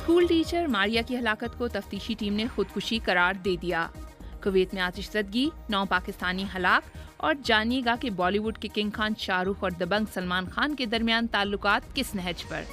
School teacher Maria की हलाकत को तफ्तीशी team ने खुदकुशी करार दे दिया। कुवैत में आतिशज़दगी, 9 पाकिस्तानी हलाक। और जानिएगा कि बॉलीवुड के किंग खान शाहरुख और दबंग सलमान खान के दरमियान ताल्लुकात किस नहज पर।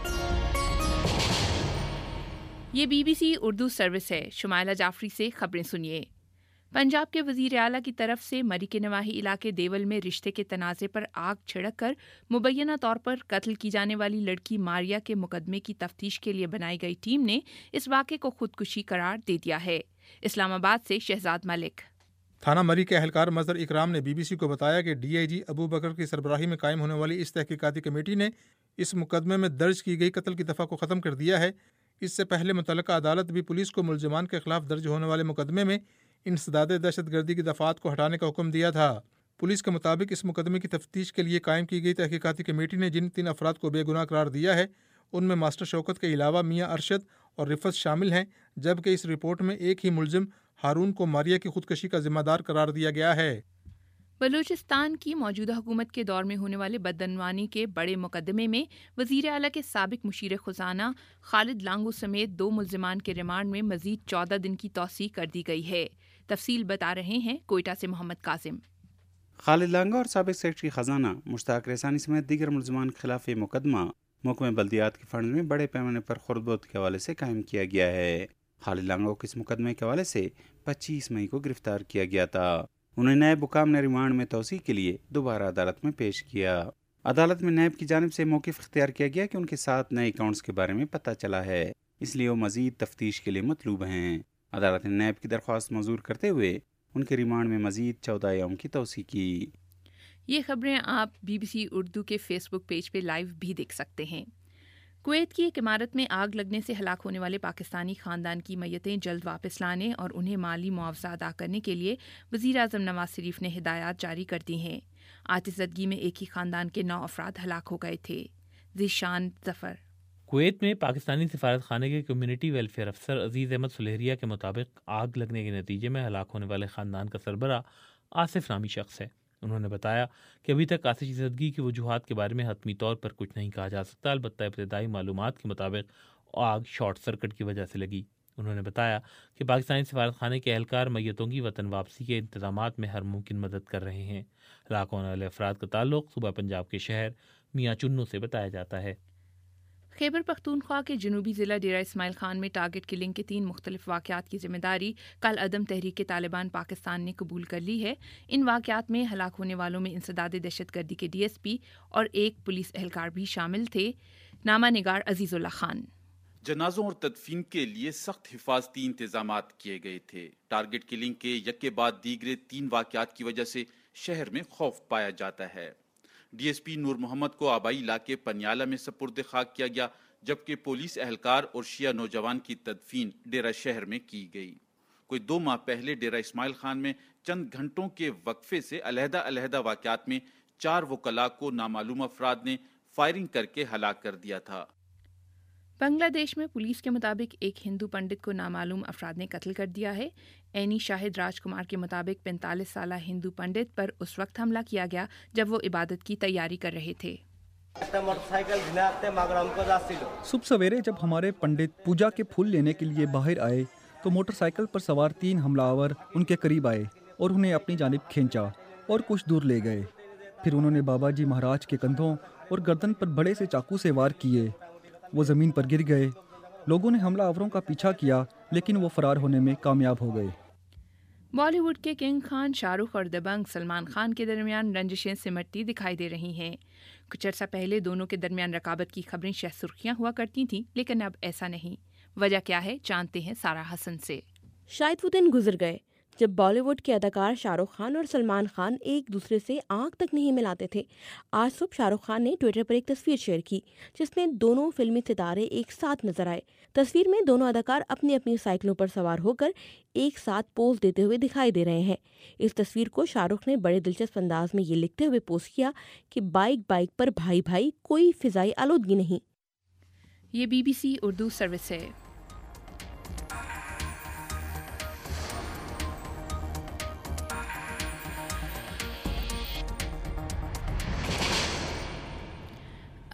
ये BBC उर्दू सर्विस है। शुमाइला जाफरी से खबरें सुनिए। पंजाब के वजीर आला की तरफ से मरी के नवाही इलाके देवल में रिश्ते के तनाज़े पर आग छिड़क कर मुबैना तौर पर कत्ल की जाने वाली लड़की मारिया के मुकदमे की तफ्तीश के लिए बनाई गई टीम ने इस वाक़े को खुदकुशी करार दे दिया है। इस्लामाबाद से शहजाद मलिक। थाना मरी के एहलकार मजहर इकराम ने BBC को बताया कि DIG अबू बकर की सरबराही में कायम होने वाली इस तहकीकाती कमेटी ने इस मुकदमे में दर्ज की गई कत्ल की दफ़ा को ख़त्म कर दिया है। इससे पहले मुतल्लिका अदालत भी पुलिस को मुलजमान के खिलाफ दर्ज होने वाले मुकदमे में इंसदाद दहशतगर्दी की दफ़ात को हटाने का हुक्म दिया था। पुलिस के मुताबिक इस मुकदमे की तफ्तीश के लिए कायम की गई तहकीकाती कमेटी ने जिन 3 अफराद को बेगुनाह करार दिया है उनमें मास्टर शौकत के अलावा मियाँ अरशद और रिफत शामिल हैं, जबकि इस रिपोर्ट में एक ही मुलजिम हारून को मारिया की खुदकशी का जिम्मेदार करार दिया गया है। बलूचिस्तान की मौजूदा हुकूमत के दौर में होने वाले बदअनवानी के बड़े मुकदमे में वज़ीर आला के साबिक मुशीर ख़ुज़ाना खालिद लांगू समेत 2 मुल्ज़िमान के रिमांड में मज़ीद 14 दिन की तौसीक़ कर दी गई है। तफसील बता रहे हैं कोयटा से मोहम्मद कासिम। खालिद लांगा और साबिक सेक्रेटरी ख़जाना मुश्ताक रेसानी समेत दीगर मुल्ज़िमान के खिलाफ ये मुकदमा महकमे बल्दियात के फंड में बड़े पैमाने पर खुर्द के हवाले से कायम किया गया है। खालिद लांगा को इस मुकदमे के हवाले से 25 मई को गिरफ्तार किया गया था। उन्हें नायब हुकाम ने रिमांड में तौसीक़ के लिए दोबारा अदालत में पेश किया। अदालत में नायब की जानिब से मौक़िफ़ इख्तियार किया गया कि उनके 7 नए अकाउंट्स के बारे में पता चला है, इसलिए वो मज़ीद तफ्तीश के लिए मतलूब हैं। अदालत ने नायब की दरख्वास्त मंजूर करते हुए उनके रिमांड में मज़ीद 14 अय्याम की तौसीक़ की। ये खबरें आप BBC उर्दू के फेसबुक पेज पे लाइव भी देख सकते हैं। कुवैत की एक इमारत में आग लगने से हलाक होने वाले पाकिस्तानी खानदान की मैयतें जल्द वापस लाने और उन्हें माली मुआवजा अदा करने के लिए वज़ीर आज़म नवाज शरीफ ने हिदायत जारी कर दी हैं। आतिशज़दगी में एक ही खानदान के 9 अफराद हलाक हो गए थे। ज़ीशान ज़फ़र। कुवैत में पाकिस्तानी सिफारत खाने के कम्युनिटी वेलफेयर अफसर अजीज़ अहमद सुलेहरिया के मुताबिक आग लगने के नतीजे में हलाक होने वाले ख़ानदान का सरबरा आसिफ नामी शख्स है। उन्होंने बताया कि अभी तक आतिशज़दगी की वजूहात के बारे में हतमी तौर पर कुछ नहीं कहा जा सकता, अलबत्ता इब्तदाई मालूमात के मुताबिक आग शॉर्ट सर्किट की वजह से लगी। उन्होंने बताया कि पाकिस्तानी सिफारत खाने के एहलकार मैयतों की वतन वापसी के इंतजामात में हर मुमकिन मदद कर रहे हैं। हलाक होने वाले अफराद का ताल्लुक सूबा पंजाब के शहर मियाँ चुन्नू से बताया जाता है। खैबर पख्तूनख्वा के जनूबी ज़िला डेरा इस्माइल खान में टारगेट किलिंग के 3 मुख्तलिफ वाक़यात की ज़िम्मेदारी कल अदम तहरीक तालिबान पाकिस्तान ने कबूल कर ली है। इन वाक़यात में हलाक होने वालों में इंसदाद दहशतगर्दी के DSP और एक पुलिस एहलकार भी शामिल थे। नामा निगार अजीज़ुल्लाह खान। जनाजों और तदफीन के लिए सख्त हिफाजती इंतजामात किए गए थे। टारगेट किलिंग के यके बाद दीगरे 3 वाक़यात की वजह से शहर में खौफ पाया जाता है। DSP नूर मोहम्मद को आबाई इलाके पनियाला में सपुर्द खाक किया गया, जबकि पुलिस एहलकार और शिया नौजवान की तदफीन डेरा शहर में की गई। कोई 2 माह पहले डेरा इस्माइल खान में चंद घंटों के वक्फे से अलहदा वाक़यात में 4 वकला को नामालूम अफराद ने फायरिंग करके हलाक कर दिया था। बांग्लादेश में पुलिस के मुताबिक एक हिंदू पंडित को नामालूम अफराद ने कत्ल कर दिया है। एनी शाहिद राजकुमार के मुताबिक 45 साला हिंदू पंडित पर उस वक्त हमला किया गया जब वो इबादत की तैयारी कर रहे थे। सुबह सवेरे जब हमारे पंडित पूजा के फूल लेने के लिए बाहर आए तो मोटरसाइकिल पर सवार 3 हमलावर उनके करीब आए और उन्हें अपनी जानिब खींचा और कुछ दूर ले गए। फिर उन्होंने बाबा जी महाराज के कंधों और गर्दन पर बड़े से चाकू से वार किए। वो ज़मीन पर गिर गए। लोगों ने हमलावरों का पीछा किया लेकिन वो फरार होने में कामयाब हो गए। बॉलीवुड के किंग खान शाहरुख और दबंग सलमान खान के दरमियान रंजिशें सिमटती दिखाई दे रही हैं। कुछ अर्सा पहले दोनों के दरमियान रकाबत की खबरें शायद सुर्खियां हुआ करती थीं, लेकिन अब ऐसा नहीं। वजह क्या है, जानते हैं सारा हसन से। शायद वो दिन गुजर गए जब बॉलीवुड के अदाकार शाहरुख खान और सलमान खान एक दूसरे से आंख तक नहीं मिलाते थे। आज सुबह शाहरुख खान ने ट्विटर पर एक तस्वीर शेयर की जिसमें दोनों फिल्मी सितारे एक साथ नजर आए। तस्वीर में दोनों अदाकार अपनी अपनी साइकिलों पर सवार होकर एक साथ पोज देते हुए दिखाई दे रहे हैं। इस तस्वीर को शाहरुख ने बड़े दिलचस्प अंदाज में ये लिखते हुए पोस्ट किया कि बाइक पर भाई भाई, कोई फिजाई आलूदगी नहीं। ये BBC उर्दू सर्विस है।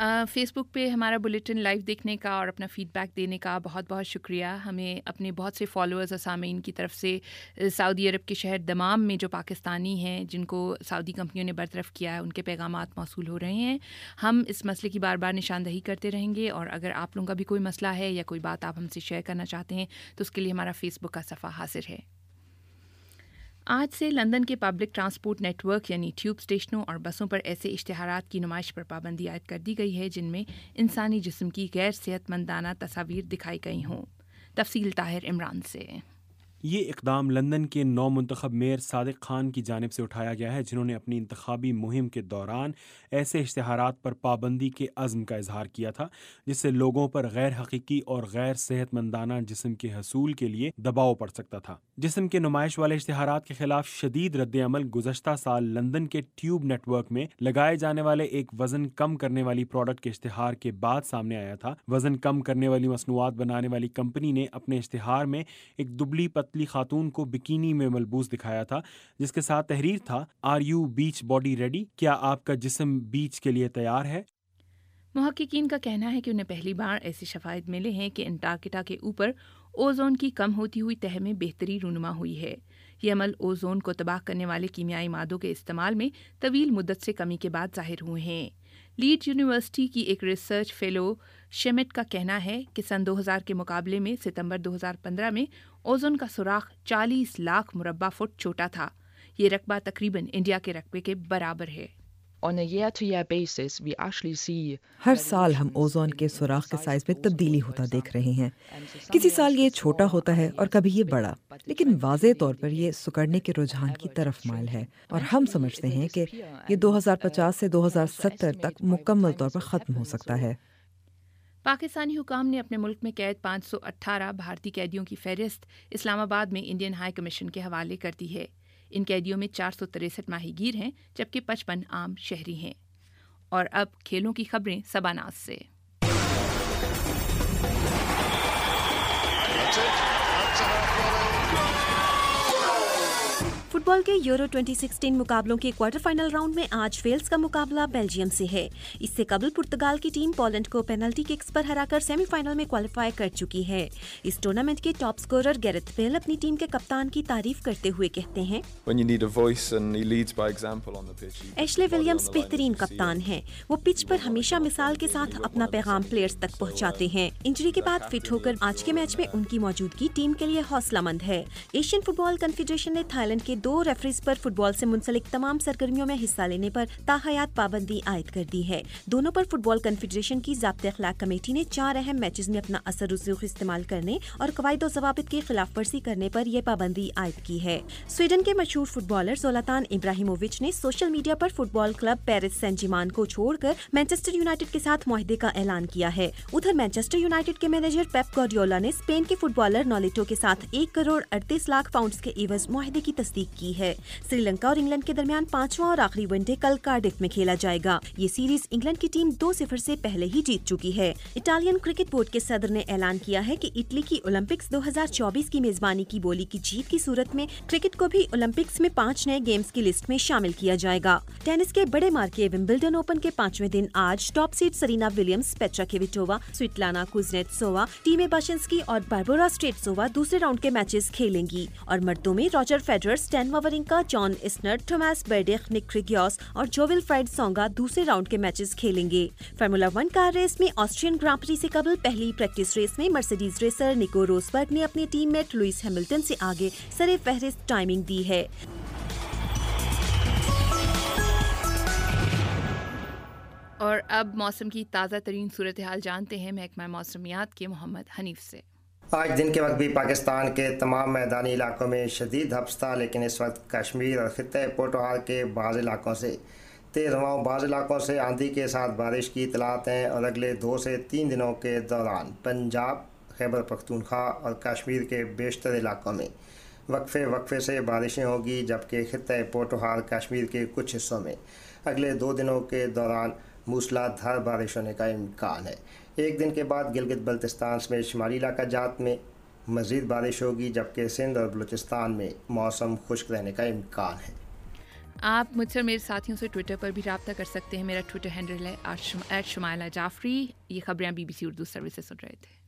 फेस बुक पे हमारा बुलेटिन लाइव देखने का और अपना फ़ीडबैक देने का बहुत बहुत शुक्रिया। हमें अपने बहुत से फॉलोअर्स और सामीन की तरफ से सऊदी अरब के शहर दमाम में जो पाकिस्तानी हैं जिनको सऊदी कंपनियों ने बरतरफ किया है उनके पैगामात मौसूल हो रहे हैं। हम इस मसले की बार बार निशानदही करते रहेंगे और अगर आप लोगों का भी कोई मसला है या कोई बात आप हमसे शेयर करना चाहते हैं तो उसके लिए हमारा फेसबुक का सफ़ा हाजिर है। आज से लंदन के पब्लिक ट्रांसपोर्ट नेटवर्क यानी ट्यूब स्टेशनों और बसों पर ऐसे इश्तिहारात की नुमाइश पर पाबंदी आयद कर दी गई है जिनमें इंसानी जिस्म की गैर सेहतमंदाना तस्वीर दिखाई गई हों। तफसील ताहिर इमरान से। ये इक़दाम लंदन के नौ मुंतखब मेयर सादिक खान की जानिब से उठाया गया है जिन्होंने अपनी इंतखाबी मुहिम के दौरान ऐसे इश्तिहारात पर पाबंदी के अज़्म का इजहार किया था जिससे लोगों पर गैर हकीकी और गैर सेहतमंदाना जिस्म के हसूल के लिए दबाव पड़ सकता था। जिस्म के नुमाइश वाले इश्तिहारात के खिलाफ शदीद रद्द-ए-अमल गुज़श्ता साल लंदन के ट्यूब नेटवर्क में लगाए जाने वाले एक वज़न कम करने वाली प्रोडक्ट के इश्तिहार के बाद सामने आया था। वज़न कम करने वाली मसनूआत बनाने वाली कंपनी ने अपने इश्तिहार में एक दुबली पतली खातून को बिकिनी में मलबूस दिखाया था जिसके साथ तहरीर था, are you beach body ready? क्या आपका जिस्म बीच के लिए तैयार है? मुहक्किकीन का कहना है कि उन्हें पहली बार ऐसे शवाहिद मिले हैं कि अंटार्कटिका के ऊपर ओजोन की कम होती हुई तह में बेहतरी रूनुमा हुई है। ये अमल ओजोन को तबाह करने वाले कीमियाई मादों के इस्तेमाल में तवील मुद्दत से कमी के बाद जाहिर हुए हैं। लीड्स यूनिवर्सिटी की एक रिसर्च फेलो शेमिट का कहना है कि सन 2000 के मुकाबले में सितंबर 2015 में ओजोन का सुराख 40 लाख मुरब्बा फुट छोटा था। ये रकबा तकरीबन इंडिया के रकबे के बराबर है। हर साल हम ओजोन के सुराख के साइज में तब्दीली होता देख रहे हैं। किसी साल ये छोटा होता है और कभी ये बड़ा, लेकिन वाज़े तौर पर ये सुकड़ने के रुझान की तरफ माइल है और हम समझते हैं कि ये 2050 से 2070 तक मुकम्मल तौर पर ख़त्म हो सकता है। पाकिस्तानी हुकाम ने अपने मुल्क में कैद 518 भारतीय कैदियों की फहरिस्त इस्लामाबाद में इंडियन हाई कमीशन के हवाले कर दी है। इन कैदियों में 463 माहीगीर हैं जबकि 55 आम शहरी हैं। और अब खेलों की खबरें सबानाज से। फुटबॉल के यूरो 2016 मुकाबलों के क्वार्टर फाइनल राउंड में आज वेल्स का मुकाबला बेल्जियम से है। इससे कबल पुर्तगाल की टीम पोलैंड को पेनल्टी किक्स पर हराकर सेमीफाइनल में क्वालिफाई कर चुकी है। इस टूर्नामेंट के टॉप स्कोरर गैरेथ बेल अपनी टीम के कप्तान की तारीफ करते हुए कहते हैं, एशले विलियम्स बेहतरीन कप्तान हैं। वो पिच पर हमेशा मिसाल के साथ अपना पैगाम प्लेयर्स तक पहुंचाते हैं। इंजरी के बाद फिट होकर आज के मैच में उनकी मौजूदगी टीम के लिए हौसलामंद है। एशियन फुटबॉल कन्फेडरेशन ने थाईलैंड के 2 रेफरीज पर फुटबॉल से मुंसलिक तमाम सरगर्मियों में हिस्सा लेने पर ताहयात पाबंदी आयद कर दी है। दोनों पर फुटबॉल कन्फेडरेशन की ज़ाब्ते अखलाक कमेटी ने 4 अहम मैचेस में अपना असर रसूख इस्तेमाल करने और कवायद व ज़वाबित की खिलाफ वर्जी करने पर यह पाबंदी आयद की है। स्वीडन के मशहूर फुटबॉलर ज़ोलातान इब्राहिमोविच ने सोशल मीडिया पर football club Paris Saint Germain को छोड़कर मैनचेस्टर यूनाइटेड के साथ मुआहदे का ऐलान किया है। उधर मैनचेस्टर यूनाइटेड के मैनेजर पेप गार्डियोला ने स्पेन के फुटबॉलर नोलिटो के साथ 1 करोड़ 38 लाख पाउंड के एवज मुआहदे की तस्दीक की है। श्रीलंका और इंग्लैंड के दरमियान 5वां और आखिरी वनडे कल कार्डिफ में खेला जाएगा। ये सीरीज इंग्लैंड की टीम 2-0 से पहले ही जीत चुकी है। इटालियन क्रिकेट बोर्ड के सदर ने ऐलान किया है कि इटली की ओलंपिक्स 2024 की मेजबानी की बोली की जीत की सूरत में क्रिकेट को भी ओलंपिक्स में 5 नए गेम्स की लिस्ट में शामिल किया जाएगा। टेनिस के बड़े मार्के विंबलडन ओपन के 5वें दिन आज top seed Serena Williams, Petra Kvitova, Svetlana Kuznetsova, Timea Bacsinszky और बारबोरा स्ट्रेटसोवा दूसरे राउंड के मैचेस खेलेंगी। और मर्दों में Roger Federer, Stan Wawrinka, John Isner, Tomas Berdych, Nick Kyrgios और जोविल फ्राइड सोंगा दूसरे राउंड के मैचेस खेलेंगे। फार्मूला 1 कार रेस में ऑस्ट्रियन ग्रां प्री से कबल पहली प्रैक्टिस रेस में मर्सिडीज रेसर निको रोसबर्ग ने अपनी टीममेट लुइस हैमिल्टन से आगे सरे फहरिस्त टाइमिंग दी है। और अब मौसम की ताज़ा तरीन सूरत हाल जानते हैं महकमा मौसमियात के मोहम्मद हनीफ से। आज दिन के वक्त भी पाकिस्तान के तमाम मैदानी इलाकों में शदीद हब्स था, लेकिन इस वक्त कश्मीर और खित्ते पोटोहार के बाज़ इलाकों से तेज़ हवाओं, बाज़ इलाकों से आंधी के साथ बारिश की इतलात हैं। और अगले 2 से 3 दिनों के दौरान पंजाब, खैबर पख्तूनख्वा और कश्मीर के बेशतर इलाकों में वक्फे से बारिशें होगी, जबकि खित्ते पोटोहार कश्मीर के कुछ हिस्सों में अगले 2 दिनों के दौरान मूसलाधार बारिश होने का इम्कान है। एक दिन के बाद गिलगित बल्तिस्तान समेत शुमाली इलाका जात में मज़ीद बारिश होगी, जबकि सिंध और बलूचिस्तान में मौसम खुश्क रहने का इम्कान है। آپ مجھ سے میرے ساتھیوں سے ٹویٹر پر بھی رابطہ کر سکتے ہیں. میرا ٹویٹر ہینڈل ہے @شمائلہ جعفری. یہ خبریں BBC اردو سروس سے سن رہے تھے.